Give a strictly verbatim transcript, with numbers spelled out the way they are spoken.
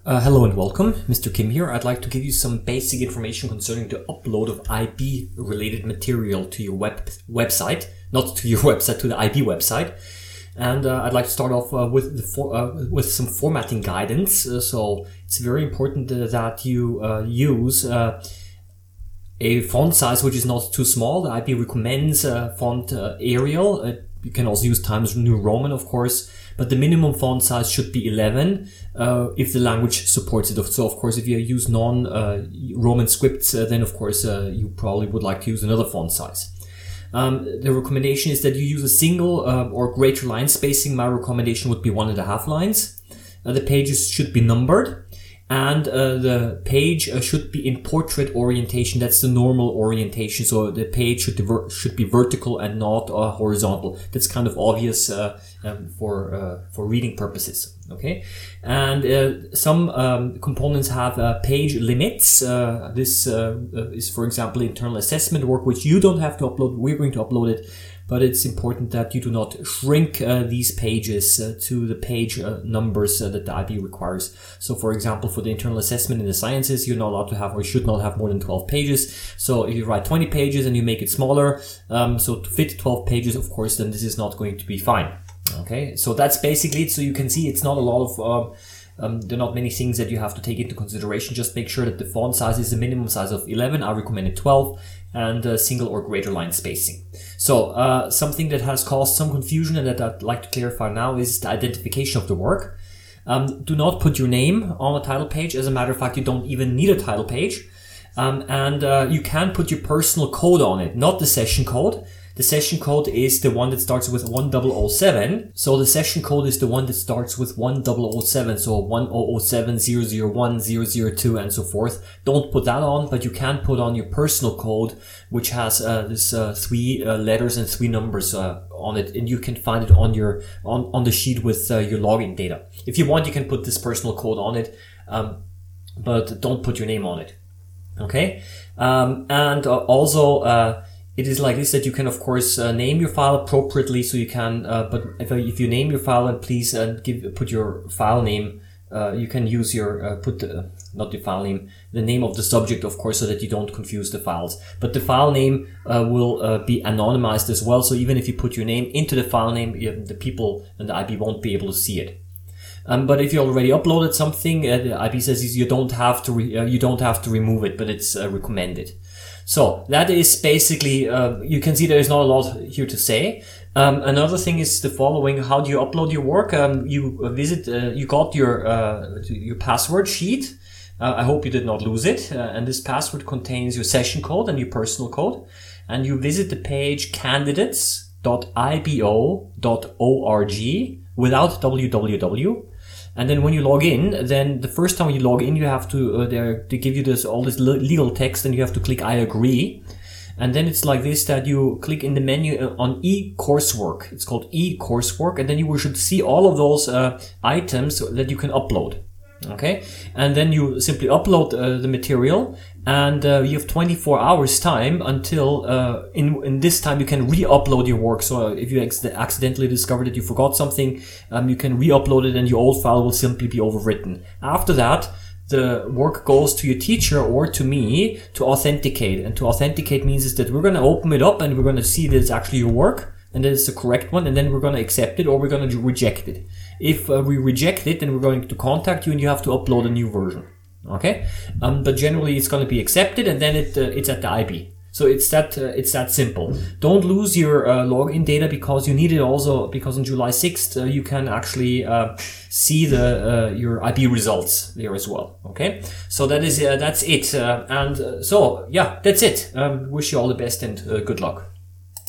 Uh, hello and welcome, Mister Kim here. I'd like to give you some basic information concerning the upload of I B related material to your web website, not to your website, to the I B website. And uh, I'd like to start off uh, with the for, uh, with some formatting guidance. Uh, so it's very important uh, that you uh, use uh, a font size which is not too small. The I B recommends uh, font uh, Arial. Uh, you can also use Times New Roman, of course, but the minimum font size should be eleven uh, if the language supports it. So, of course, if you use non-Roman uh, scripts, uh, then, of course, uh, you probably would like to use another font size. Um, the recommendation is that you use a single uh, or greater line spacing. My recommendation would be one and a half lines. Uh, the pages should be numbered. And uh, the page uh, should be in portrait orientation. That's the normal orientation. So the page should, ver- should be vertical and not uh, horizontal. That's kind of obvious uh, um, for uh, for reading purposes. Okay, and uh, some um, components have uh, page limits. Uh, this uh, is, for example, internal assessment work, which you don't have to upload. We're going to upload it. But it's important that you do not shrink uh, these pages uh, to the page uh, numbers uh, that the I B requires. So, for example, for the internal assessment in the sciences, you're not allowed to have or should not have more than twelve pages. So if you write twenty pages and you make it smaller, um, so to fit twelve pages, of course, then this is not going to be fine. Okay, so that's basically it. So you can see it's not a lot of... Um, Um, there are not many things that you have to take into consideration. Just make sure that the font size is a minimum size of eleven. I recommend twelve, and uh, single or greater line spacing. So uh, something that has caused some confusion and that I'd like to clarify now is the identification of the work. Um, do not put your name on a title page. As a matter of fact, you don't even need a title page. Um, and uh, you can put your personal code on it, not the session code. The session code is the one that starts with one thousand seven. So the session code is the one that starts with one thousand seven. So one thousand seven, zero zero one, zero zero two, and so forth. Don't put that on, but you can put on your personal code, which has uh, this uh, three uh, letters and three numbers uh, on it, and you can find it on your on on the sheet with uh, your login data. If you want, you can put this personal code on it, um, but don't put your name on it. Okay, um, and uh, also. Uh, It is like this that you can, of course, uh, name your file appropriately. So you can, uh, but if, uh, if you name your file, and please uh, give put your file name. Uh, you can use your uh, put the, not the file name, the name of the subject, of course, so that you don't confuse the files. But the file name uh, will uh, be anonymized as well. So even if you put your name into the file name, you, the people and the I B won't be able to see it. Um, but if you already uploaded something, uh, the I B says you don't have to re- uh, you don't have to remove it, but it's uh, recommended. So that is basically, uh, you can see there is not a lot here to say. Um, another thing is the following. How do you upload your work? Um, you visit, uh, you got your, uh, your password sheet. Uh, I hope you did not lose it. Uh, and this password contains your session code and your personal code. And you visit the page candidates dot I B O dot org without www. And then when you log in, then the first time you log in, you have to, uh, they they give you this, all this legal text, and you have to click I agree. And then it's like this, that you click in the menu on e-coursework. It's called e-coursework. And then you should see all of those uh, items that you can upload. Okay. And then you simply upload uh, the material, and uh, you have twenty-four hours time until, uh, in, in this time you can re-upload your work. So uh, if you ex- accidentally discover that you forgot something, um, you can re-upload it, and your old file will simply be overwritten. After that, the work goes to your teacher or to me to authenticate. And to authenticate means is that we're going to open it up and we're going to see that it's actually your work and that it's the correct one, and then we're going to accept it or we're going to reject it. If uh, we reject it, then we're going to contact you and you have to upload a new version. Okay? Um, but generally it's going to be accepted, and then it uh, it's at the I B. So it's that uh, it's that simple. Don't lose your uh, login data, because you need it also, because on July sixth uh, you can actually uh, see the uh, your I B results there as well. Okay? So that is uh, that's it. Uh, and uh, so yeah, that's it. Um, wish you all the best and uh, good luck.